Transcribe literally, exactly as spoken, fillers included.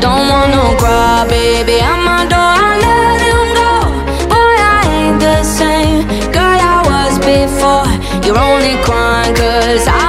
don't want no cry, baby. At my door, I let him go. Boy, I ain't the same girl I was before. You're only crying 'cause I